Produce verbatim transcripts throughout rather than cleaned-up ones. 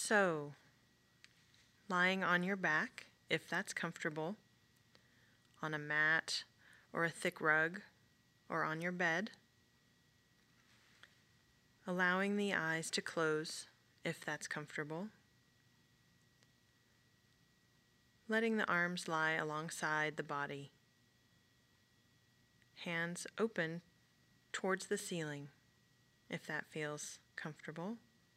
So, lying on your back, if that's comfortable, on a mat or a thick rug, or on your bed, allowing the eyes to close if that's comfortable, letting the arms lie alongside the body, hands open towards the ceiling if that feels comfortable,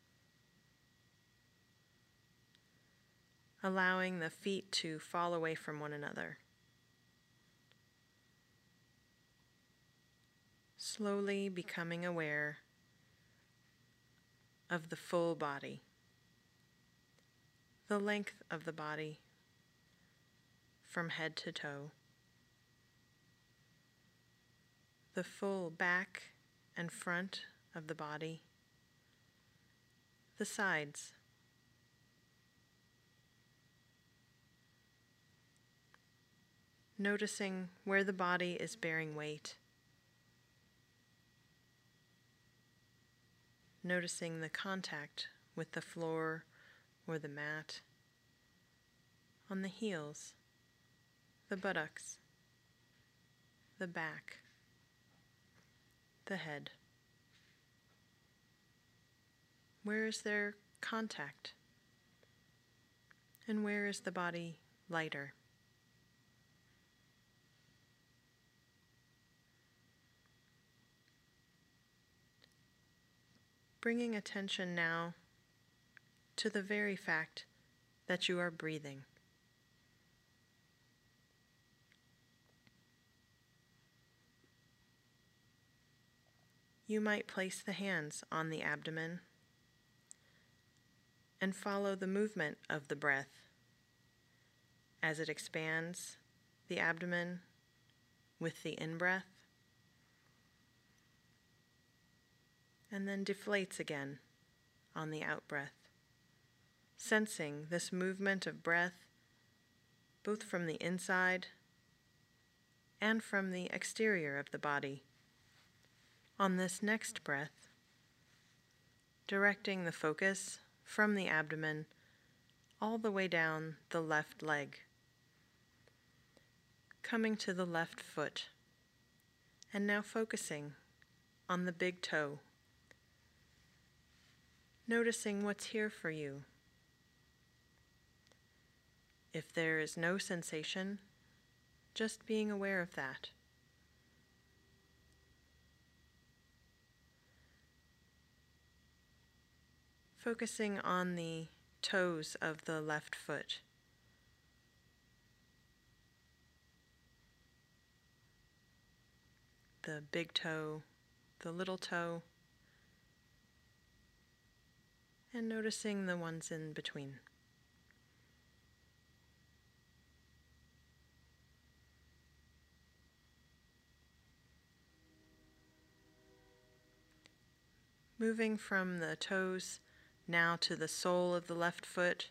allowing the feet to fall away from one another. Slowly becoming aware of the full body, the length of the body from head to toe, the full back and front of the body, the sides, noticing where the body is bearing weight, noticing the contact with the floor or the mat, on the heels, the buttocks, the back, the head. Where is there contact? And where is the body lighter? Bringing attention now to the very fact that you are breathing. You might place the hands on the abdomen and follow the movement of the breath as it expands the abdomen with the in-breath and then deflates again on the out-breath, sensing this movement of breath both from the inside and from the exterior of the body. On this next breath, directing the focus from the abdomen all the way down the left leg, coming to the left foot, and now focusing on the big toe, noticing what's here for you. If there is no sensation, just being aware of that. Focusing on the toes of the left foot. The big toe, the little toe, and noticing the ones in between. Moving from the toes now to the sole of the left foot.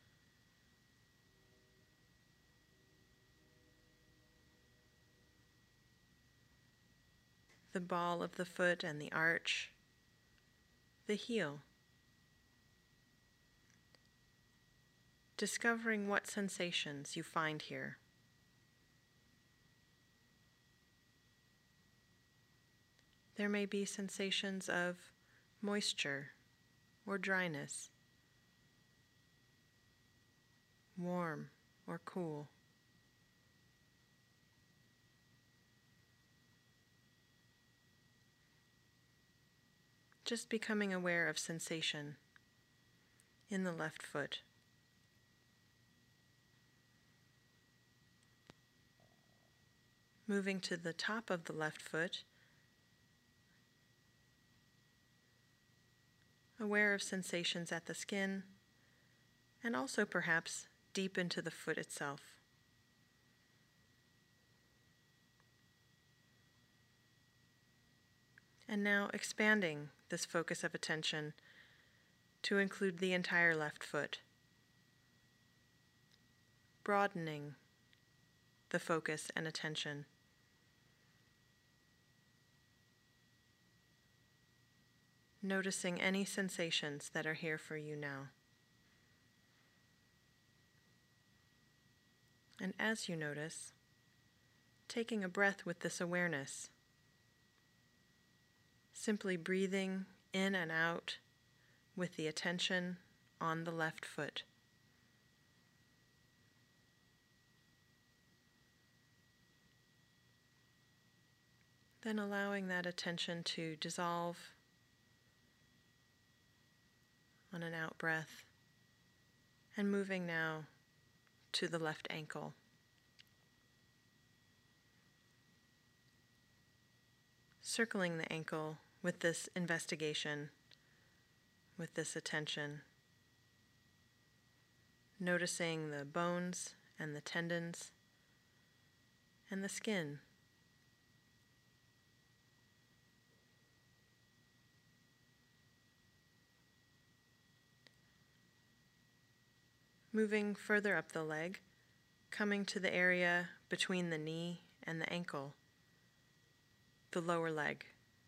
The ball of the foot and the arch. The heel. Discovering what sensations you find here. There may be sensations of moisture or dryness, warm or cool. Just becoming aware of sensation in the left foot. Moving to the top of the left foot, aware of sensations at the skin, and also perhaps deep into the foot itself. And now expanding this focus of attention to include the entire left foot, broadening the focus and attention. Noticing any sensations that are here for you now. And as you notice, taking a breath with this awareness, simply breathing in and out with the attention on the left foot. Then allowing that attention to dissolve on an out breath, and moving now to the left ankle. Circling the ankle with this investigation, with this attention, noticing the bones and the tendons and the skin. Moving further up the leg, coming to the area between the knee and the ankle, the lower leg.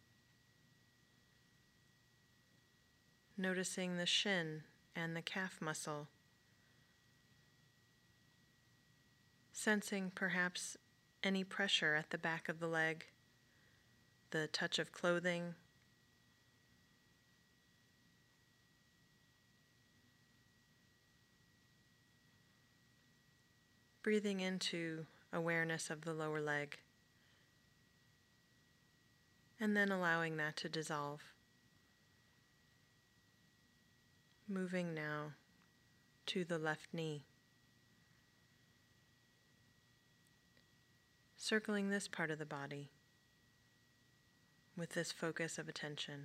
Noticing the shin and the calf muscle. Sensing perhaps any pressure at the back of the leg, the touch of clothing. Breathing into awareness of the lower leg, and then allowing that to dissolve. Moving now to the left knee. Circling this part of the body with this focus of attention.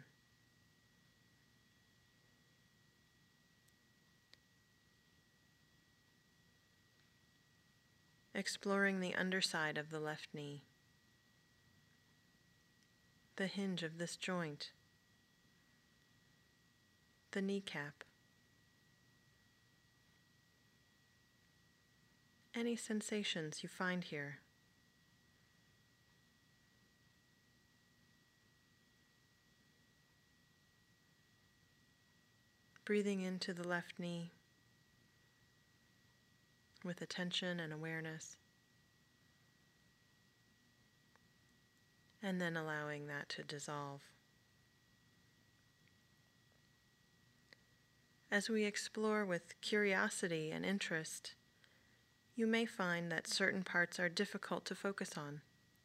Exploring the underside of the left knee, the hinge of this joint, the kneecap, any sensations you find here. Breathing into the left knee with attention and awareness, and then allowing that to dissolve. As we explore with curiosity and interest, you may find that certain parts are difficult to focus on.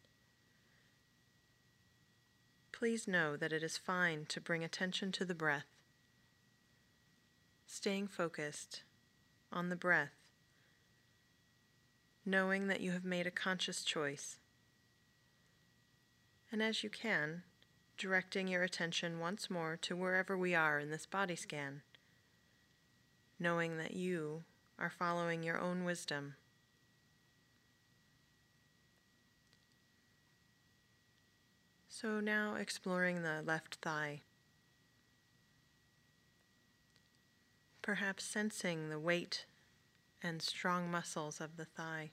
Please know that it is fine to bring attention to the breath, staying focused on the breath, knowing that you have made a conscious choice. And as you can, directing your attention once more to wherever we are in this body scan, knowing that you are following your own wisdom. So now exploring the left thigh, perhaps sensing the weight and strong muscles of the thigh.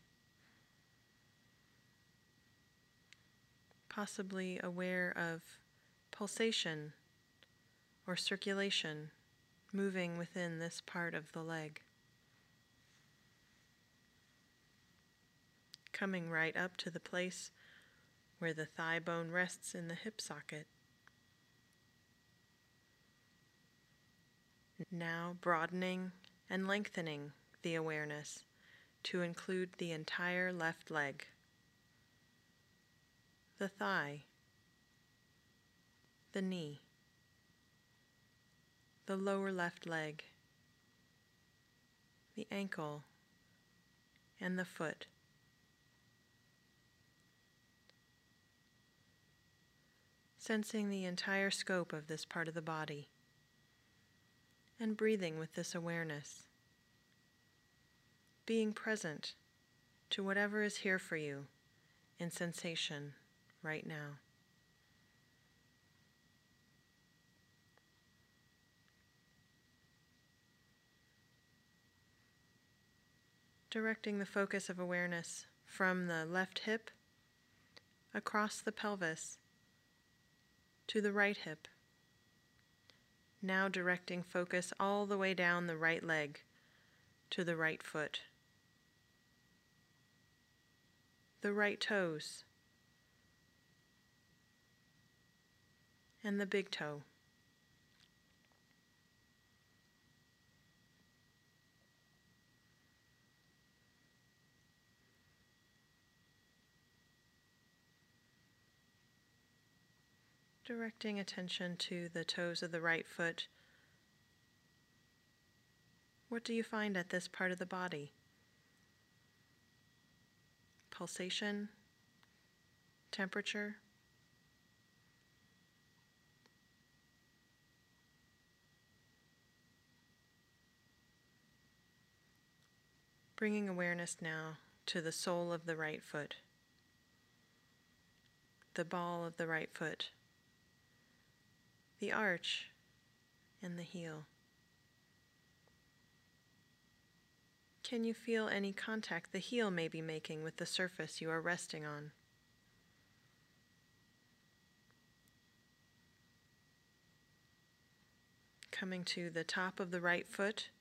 Possibly aware of pulsation or circulation moving within this part of the leg. Coming right up to the place where the thigh bone rests in the hip socket. Now broadening and lengthening the awareness to include the entire left leg, the thigh, the knee, the lower left leg, the ankle, and the foot. Sensing the entire scope of this part of the body, and breathing with this awareness, being present to whatever is here for you in sensation right now. Directing the focus of awareness from the left hip across the pelvis to the right hip. Now directing focus all the way down the right leg to the right foot. the right toes, and the big toe. Directing attention to the toes of the right foot. What do you find at this part of the body? Pulsation? Temperature? Bringing awareness now to the sole of the right foot, the ball of the right foot, the arch, and the heel. Can you feel any contact the heel may be making with the surface you are resting on? Coming to the top of the right foot,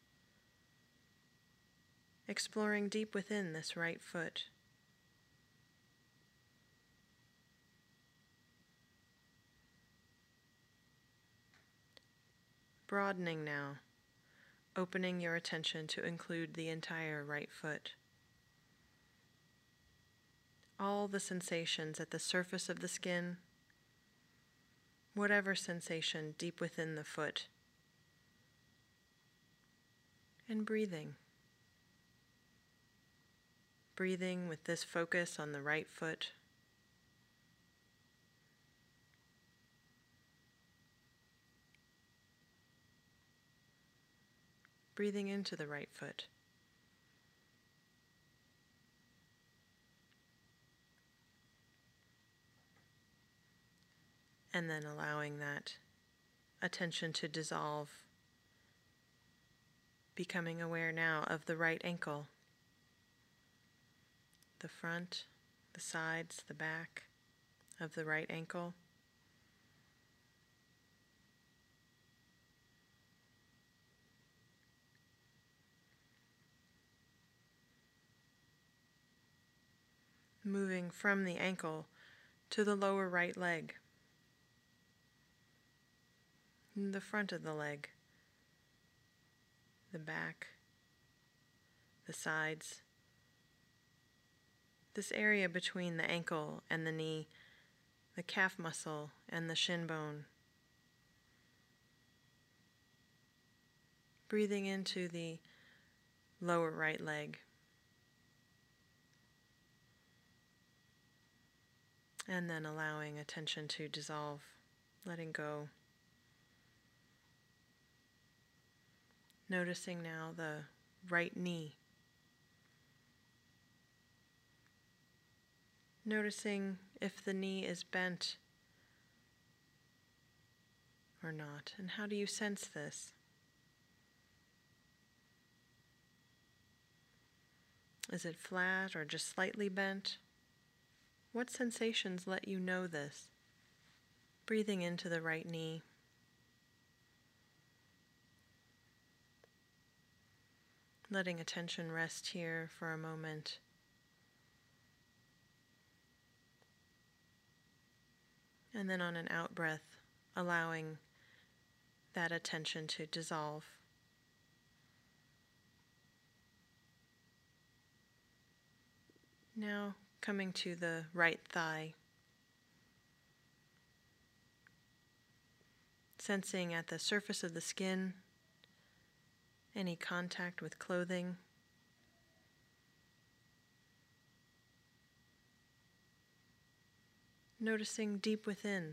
exploring deep within this right foot. Broadening now, opening your attention to include the entire right foot. All the sensations at the surface of the skin, whatever sensation deep within the foot, and breathing. Breathing with this focus on the right foot. Breathing into the right foot. And then allowing that attention to dissolve, becoming aware now of the right ankle, the front, the sides, the back of the right ankle. Moving from the ankle to the lower right leg, the front of the leg, the back, the sides, this area between the ankle and the knee, the calf muscle and the shin bone. Breathing into the lower right leg. And then allowing attention to dissolve, letting go. Noticing now the right knee. Noticing if the knee is bent or not, and how do you sense this? Is it flat or just slightly bent? What sensations let you know this? Breathing into the right knee. Letting attention rest here for a moment. And then on an out breath, allowing that attention to dissolve. Now coming to the right thigh. Sensing at the surface of the skin any contact with clothing. Noticing deep within.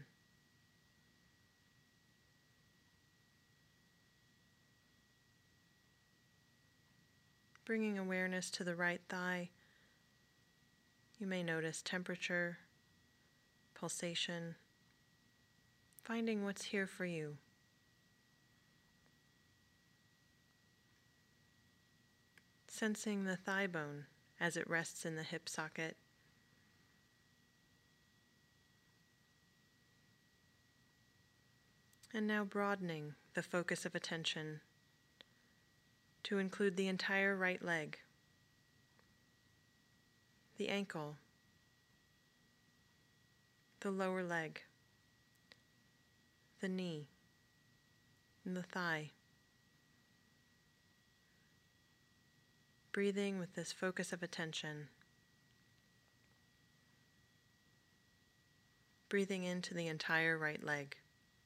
Bringing awareness to the right thigh. You may notice temperature, pulsation, finding what's here for you. Sensing the thigh bone as it rests in the hip socket. And now broadening the focus of attention to include the entire right leg, the ankle, the lower leg, the knee, and the thigh. Breathing with this focus of attention. Breathing into the entire right leg.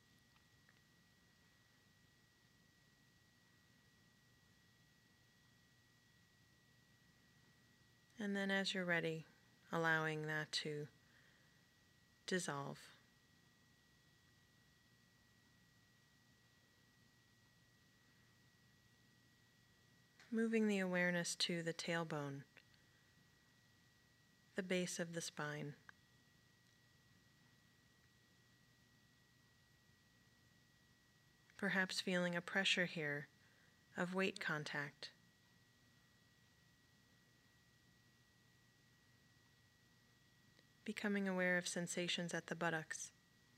And then as you're ready, allowing that to dissolve. Moving the awareness to the tailbone, the base of the spine. Perhaps feeling a pressure here of weight contact. Becoming aware of sensations at the buttocks.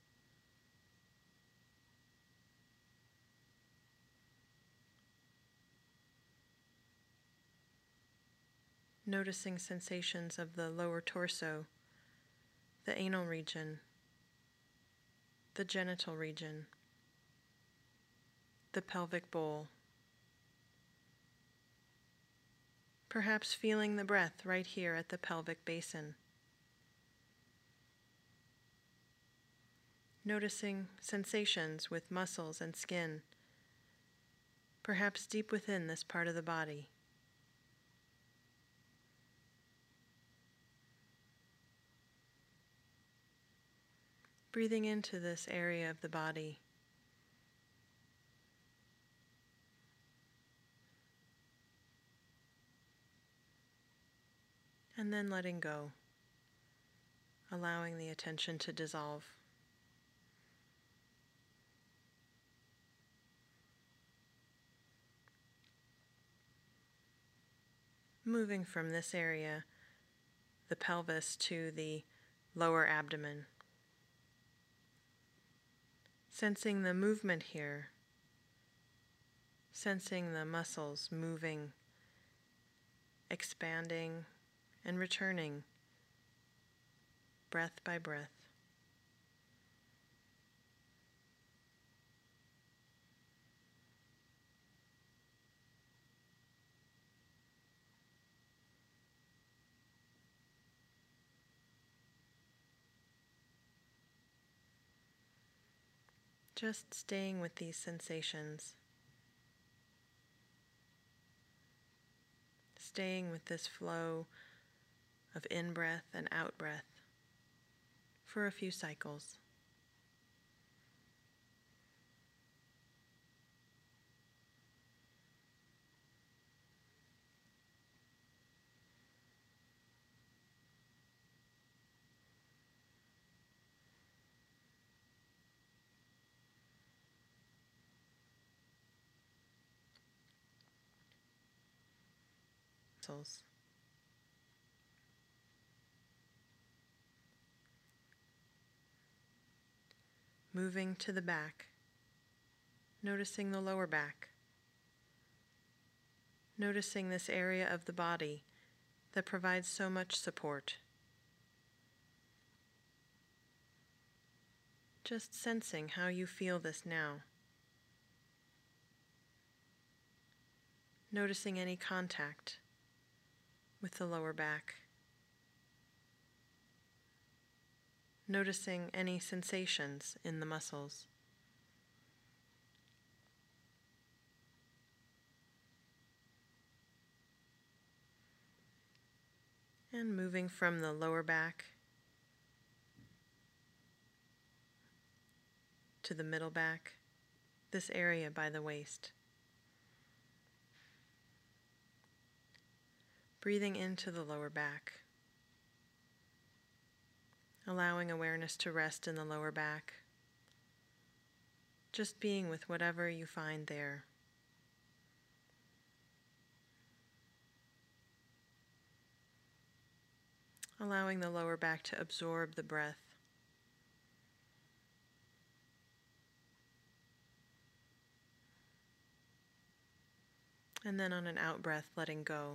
Noticing sensations of the lower torso, the anal region, the genital region, the pelvic bowl. Perhaps feeling the breath right here at the pelvic basin. Noticing sensations with muscles and skin, perhaps deep within this part of the body. Breathing into this area of the body. And then letting go, allowing the attention to dissolve. Moving from this area, the pelvis, to the lower abdomen. Sensing the movement here, sensing the muscles moving, expanding, and returning, breath by breath. Just staying with these sensations, staying with this flow of in-breath and out-breath for a few cycles. Muscles. Moving to the back, noticing the lower back, noticing this area of the body that provides so much support. Just sensing how you feel this now. Noticing any contact with the lower back. Noticing any sensations in the muscles. And moving from the lower back to the middle back, this area by the waist. Breathing into the lower back, allowing awareness to rest in the lower back, just being with whatever you find there. Allowing the lower back to absorb the breath. And then on an out breath, letting go.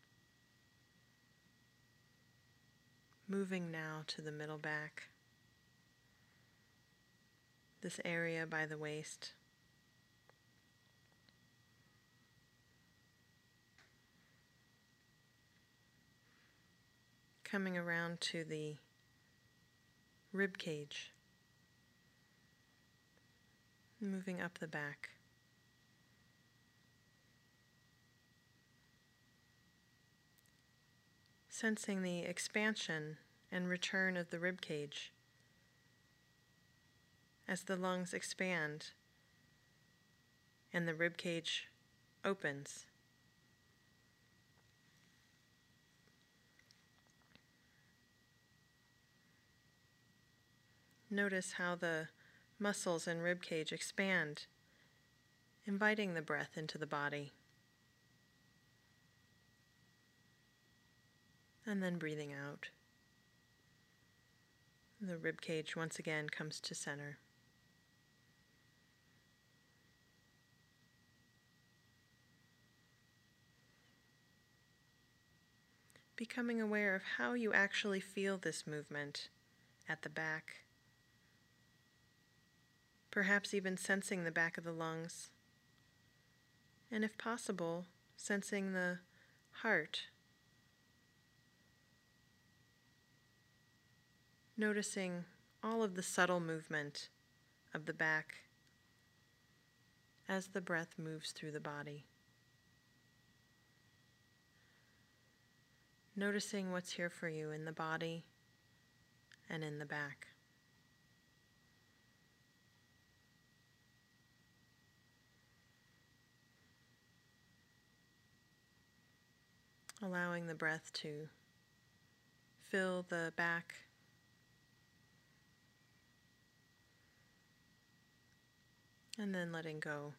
Moving now to the middle back, this area by the waist. Coming around to the rib cage, moving up the back. Sensing the expansion and return of the rib cage as the lungs expand and the rib cage opens. Notice how the muscles and rib cage expand, inviting the breath into the body. And then breathing out. The rib cage once again comes to center. Becoming aware of how you actually feel this movement at the back. Perhaps even sensing the back of the lungs. And if possible, sensing the heart. Noticing all of the subtle movement of the back as the breath moves through the body. Noticing what's here for you in the body and in the back. Allowing the breath to fill the back and then letting go.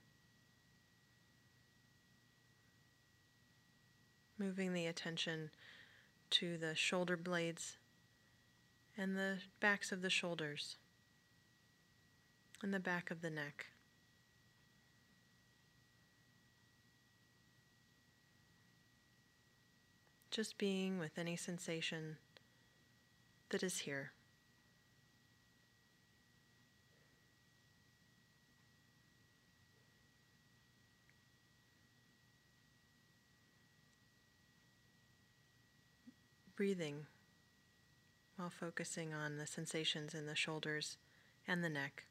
Moving the attention to the shoulder blades and the backs of the shoulders and the back of the neck. Just being with any sensation that is here. Breathing while focusing on the sensations in the shoulders and the neck.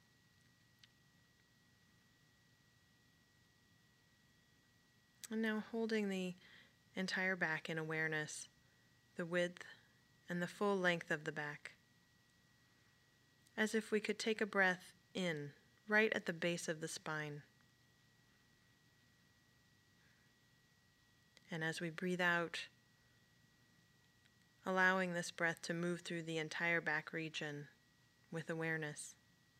And now holding the entire back in awareness, the width and the full length of the back. As if we could take a breath in right at the base of the spine. And as we breathe out, allowing this breath to move through the entire back region with awareness.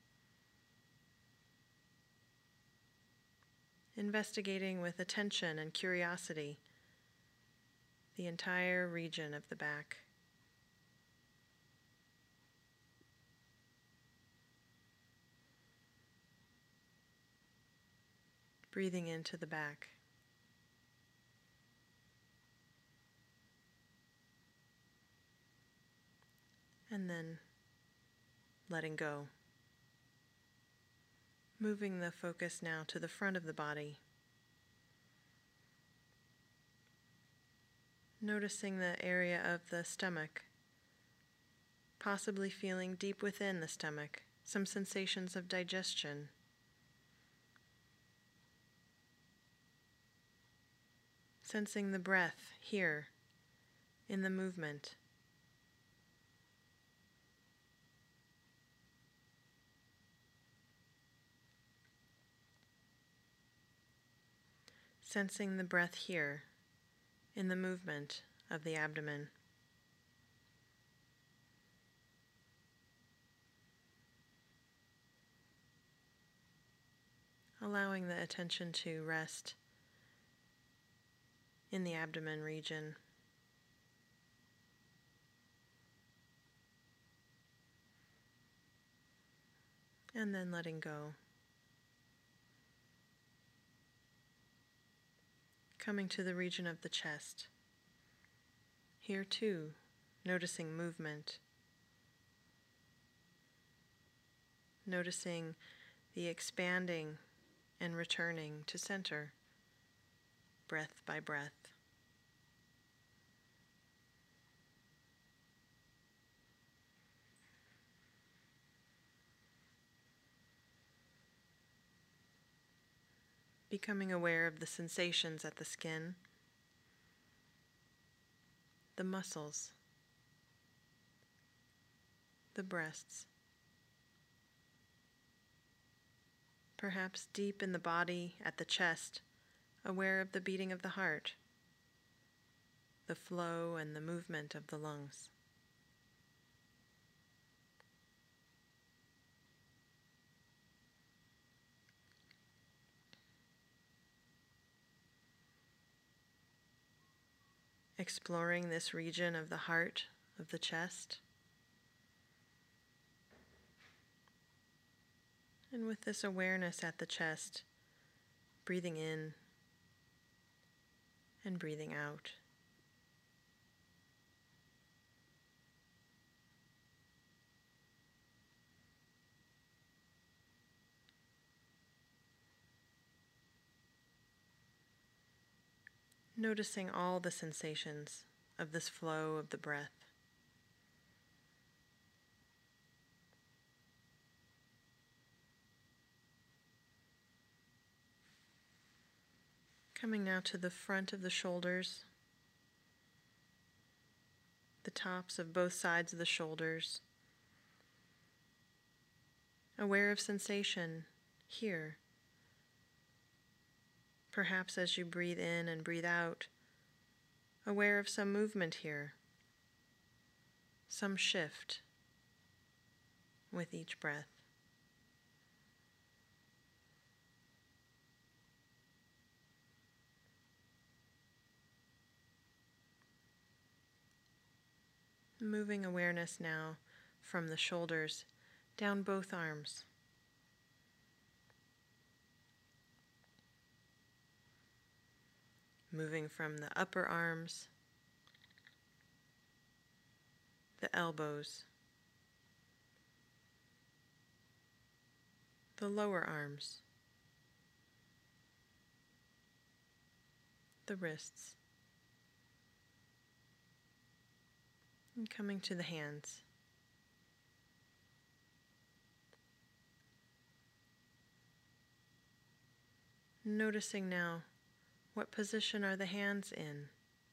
Investigating with attention and curiosity the entire region of the back. Breathing into the back. And then letting go. Moving the focus now to the front of the body. Noticing the area of the stomach, possibly feeling deep within the stomach some sensations of digestion. Sensing the breath here in the movement. Sensing the breath here in the movement of the abdomen. Allowing the attention to rest in the abdomen region. And then letting go. Coming to the region of the chest. Here too, noticing movement. noticing the expanding and returning to center, breath by breath. Becoming aware of the sensations at the skin, the muscles, the breasts, perhaps deep in the body at the chest, aware of the beating of the heart, the flow and the movement of the lungs. Exploring this region of the heart, of the chest. And with this awareness at the chest, breathing in and breathing out. Noticing all the sensations of this flow of the breath. Coming now to the front of the shoulders, the tops of both sides of the shoulders. Aware of sensation here. Perhaps as you breathe in and breathe out, aware of some movement here, some shift with each breath. Moving awareness now from the shoulders down both arms. Moving from the upper arms, the elbows, the lower arms, the wrists, and coming to the hands. Noticing now, what position are the hands in?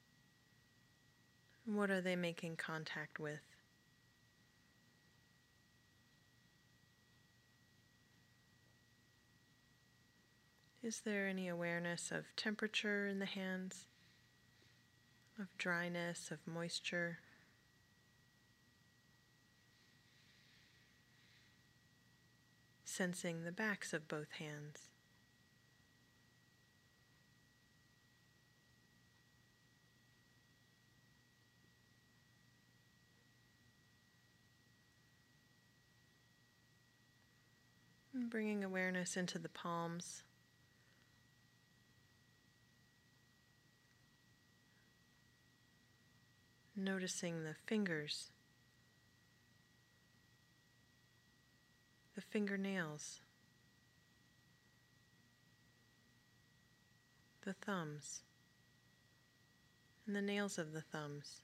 What are they making contact with? Is there any awareness of temperature in the hands, of dryness, of moisture? Sensing the backs of both hands. And bringing awareness into the palms. Noticing the fingers, the fingernails, the thumbs, and the nails of the thumbs,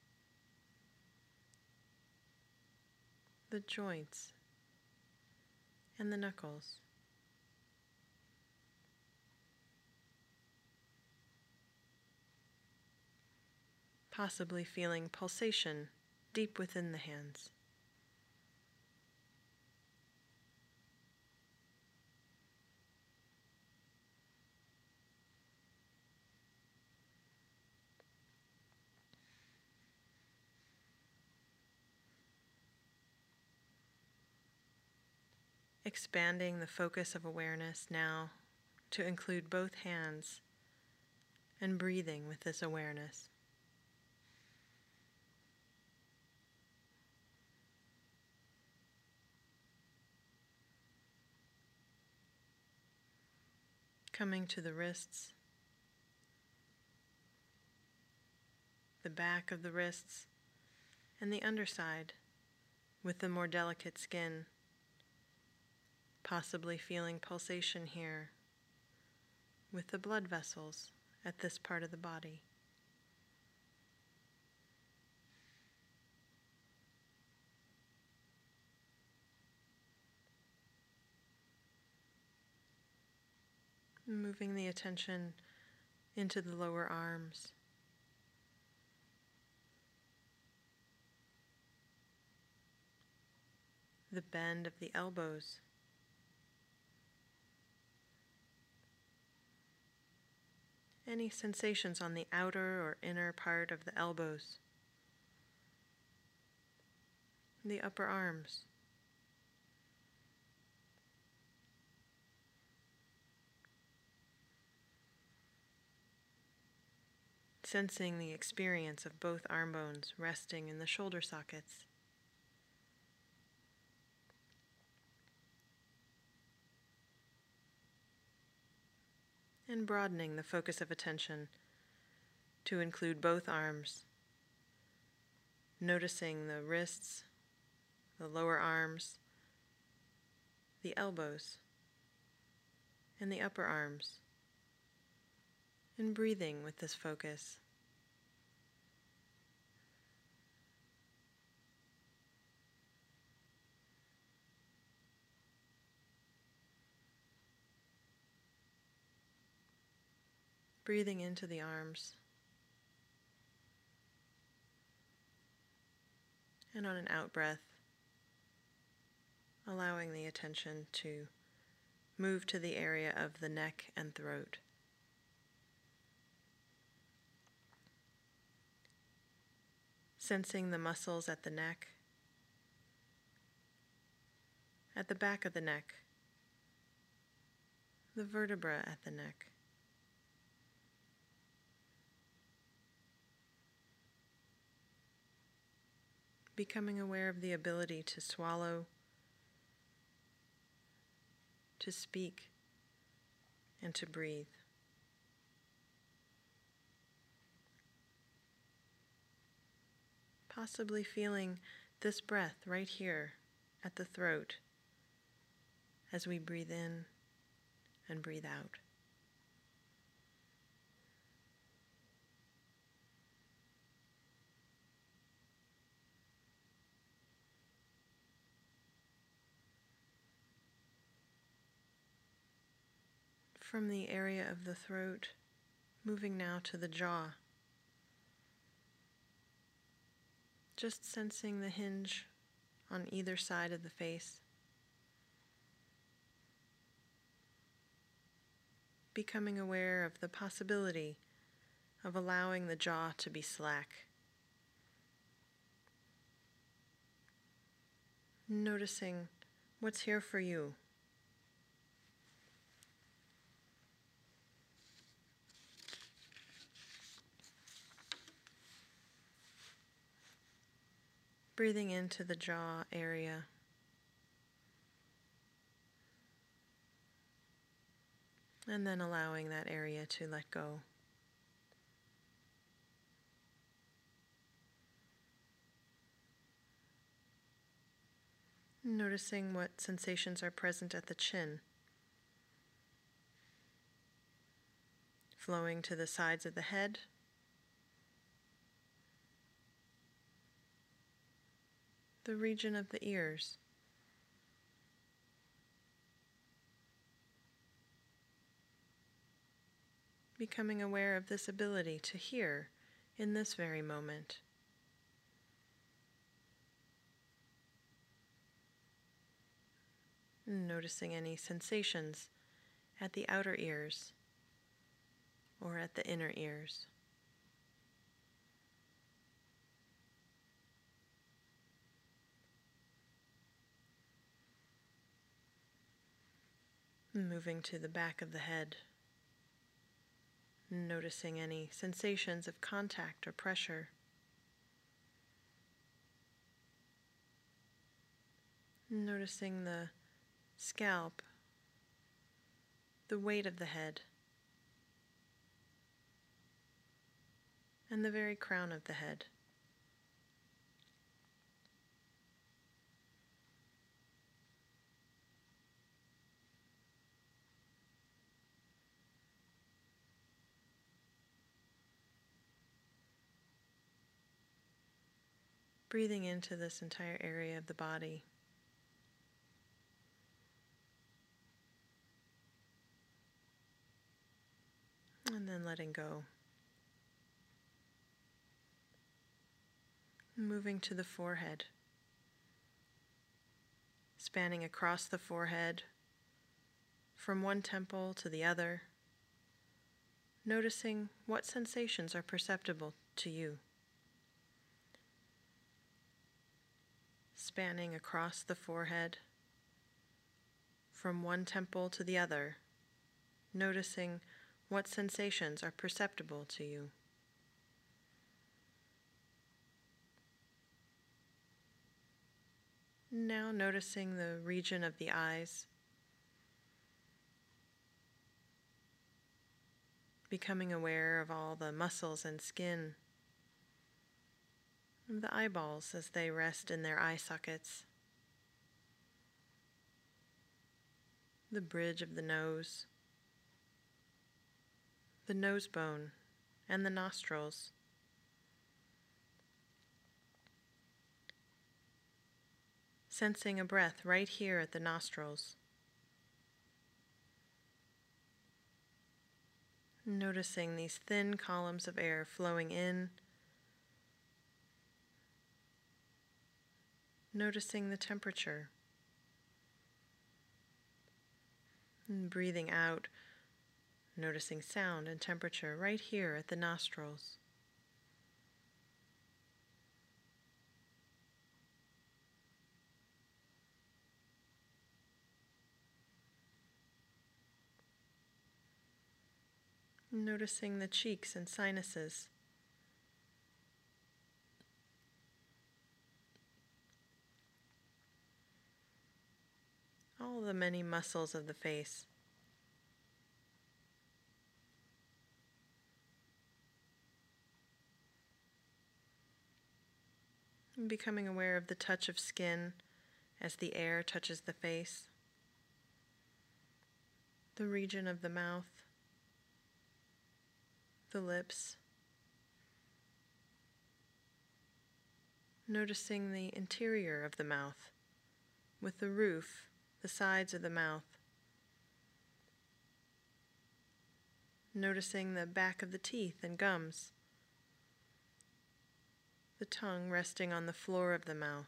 the joints, and the knuckles. Possibly feeling pulsation deep within the hands. Expanding the focus of awareness now to include both hands and breathing with this awareness. Coming to the wrists, the back of the wrists, and the underside with the more delicate skin. possibly feeling pulsation here with the blood vessels at this part of the body. Moving the attention into the lower arms. The bend of the elbows. Any sensations on the outer or inner part of the elbows. The upper arms. Sensing the experience of both arm bones resting in the shoulder sockets. And broadening the focus of attention to include both arms, noticing the wrists, the lower arms, the elbows, and the upper arms, and breathing with this focus. Breathing into the arms, and on an out breath, allowing the attention to move to the area of the neck and throat. Sensing the muscles at the neck, at the back of the neck, the vertebra at the neck. Becoming aware of the ability to swallow, to speak, and to breathe. Possibly feeling this breath right here at the throat as we breathe in and breathe out. From the area of the throat, moving now to the jaw. Just sensing the hinge on either side of the face. Becoming aware of the possibility of allowing the jaw to be slack. Noticing what's here for you. Breathing into the jaw area. And then allowing that area to let go. Noticing what sensations are present at the chin. Flowing to the sides of the head. The region of the ears. Becoming aware of this ability to hear in this very moment. Noticing any sensations at the outer ears or at the inner ears. Moving to the back of the head, noticing any sensations of contact or pressure. Noticing the scalp, the weight of the head, and the very crown of the head. breathing into this entire area of the body. And then letting go. Moving to the forehead. Spanning across the forehead, from one temple to the other, noticing what sensations are perceptible to you. Spanning across the forehead, from one temple to the other, noticing what sensations are perceptible to you. Now noticing the region of the eyes, becoming aware of all the muscles and skin of the eyeballs as they rest in their eye sockets, the bridge of the nose, the nose bone, and the nostrils. Sensing a breath right here at the nostrils. Noticing these thin columns of air flowing in. Noticing the temperature. And breathing out, noticing sound and temperature right here at the nostrils. Noticing the cheeks and sinuses. All the many muscles of the face. And becoming aware of the touch of skin as the air touches the face. The region of the mouth. The lips, noticing the interior of the mouth, with the roof, the sides of the mouth, noticing the back of the teeth and gums, the tongue resting on the floor of the mouth.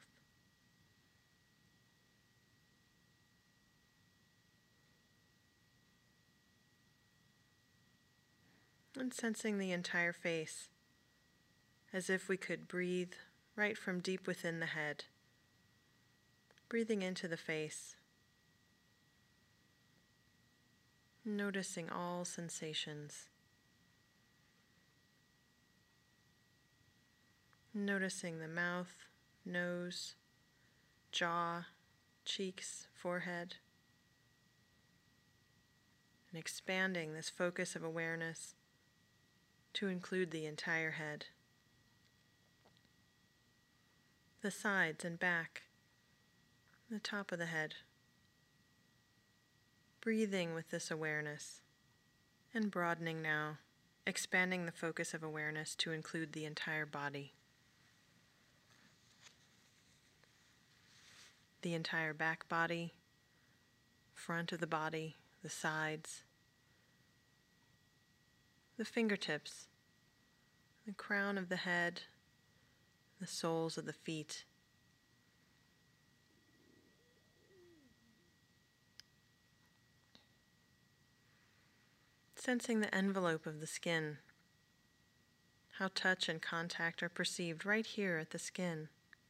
And sensing the entire face, as if we could breathe right from deep within the head, breathing into the face, noticing all sensations, noticing the mouth, nose, jaw, cheeks, forehead, and expanding this focus of awareness to include the entire head, the sides and back, the top of the head. Breathing with this awareness and broadening now, expanding the focus of awareness to include the entire body. The entire back body, front of the body, the sides, the fingertips, the crown of the head, the soles of the feet. Sensing the envelope of the skin, how touch and contact are perceived right here at the skin.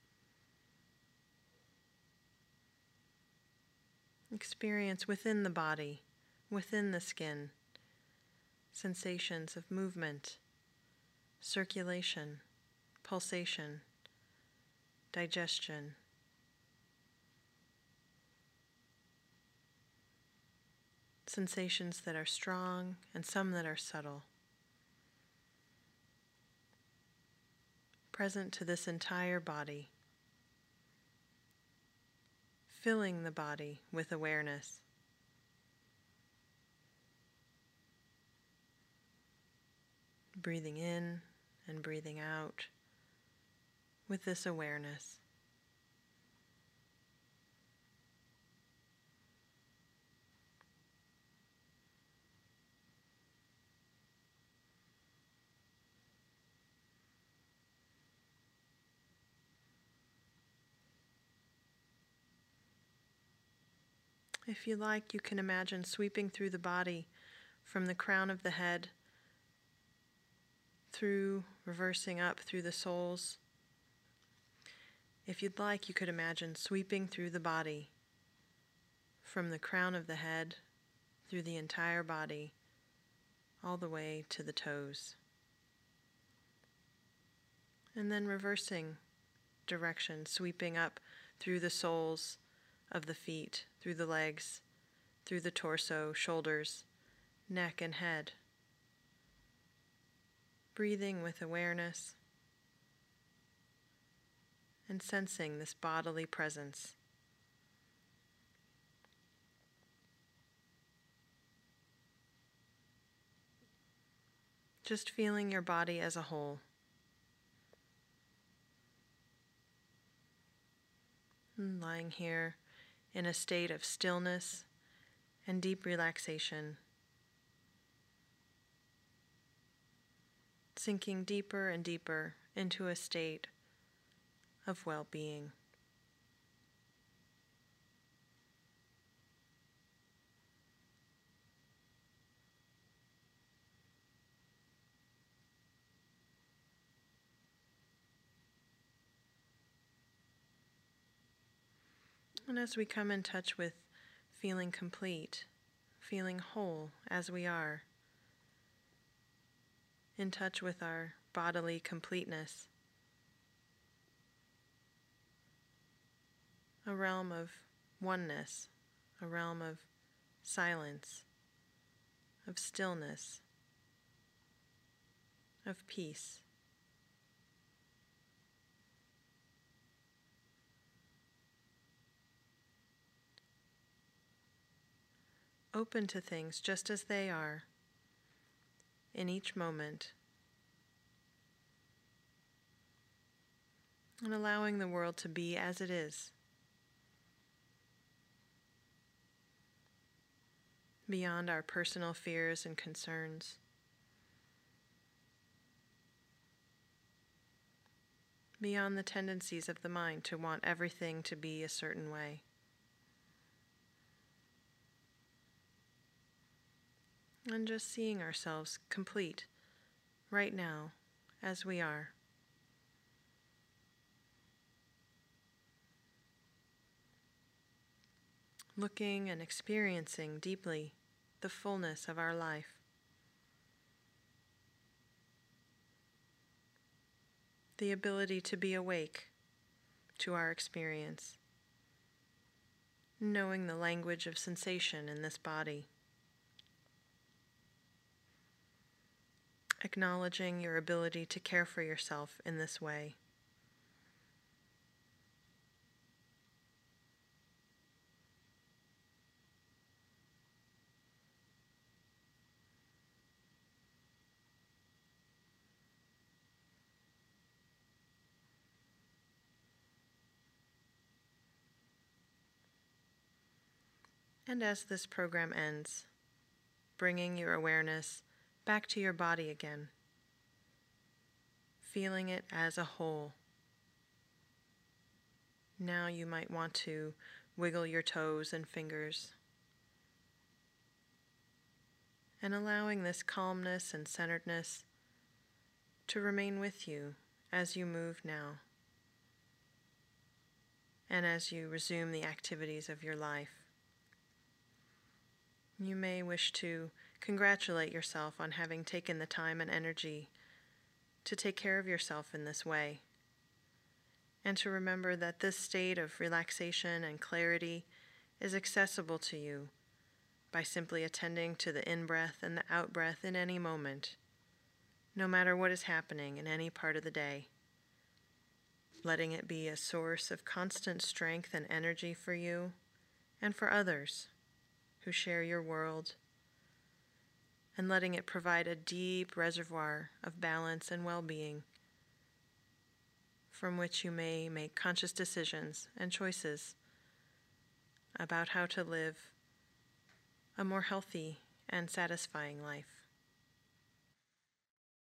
Experience within the body, within the skin, sensations of movement, circulation, pulsation, digestion. Sensations that are strong and some that are subtle. Present to this entire body. Filling the body with awareness. Breathing in and breathing out. with this awareness. If you like, you can imagine sweeping through the body from the crown of the head, through, reversing up through the soles. If you'd like, you could imagine sweeping through the body from the crown of the head, through the entire body, all the way to the toes. And then reversing direction, sweeping up through the soles of the feet, through the legs, through the torso, shoulders, neck, and head. Breathing with awareness and sensing this bodily presence. Just feeling your body as a whole. And lying here in a state of stillness and deep relaxation, sinking deeper and deeper into a state of well-being. And as we come in touch with feeling complete, feeling whole as we are, in touch with our bodily completeness, a realm of oneness, a realm of silence, of stillness, of peace. Open to things just as they are in each moment, and allowing the world to be as it is, beyond our personal fears and concerns, beyond the tendencies of the mind to want everything to be a certain way. And just seeing ourselves complete right now as we are. Looking and experiencing deeply the fullness of our life. The ability to be awake to our experience, knowing the language of sensation in this body. Acknowledging your ability to care for yourself in this way. And as this program ends, bringing your awareness back to your body again, feeling it as a whole. Now you might want to wiggle your toes and fingers, and allowing this calmness and centeredness to remain with you as you move now, and as you resume the activities of your life. You may wish to congratulate yourself on having taken the time and energy to take care of yourself in this way, and to remember that this state of relaxation and clarity is accessible to you by simply attending to the in-breath and the out-breath in any moment, no matter what is happening in any part of the day, letting it be a source of constant strength and energy for you and for others who share your world, and letting it provide a deep reservoir of balance and well-being from which you may make conscious decisions and choices about how to live a more healthy and satisfying life.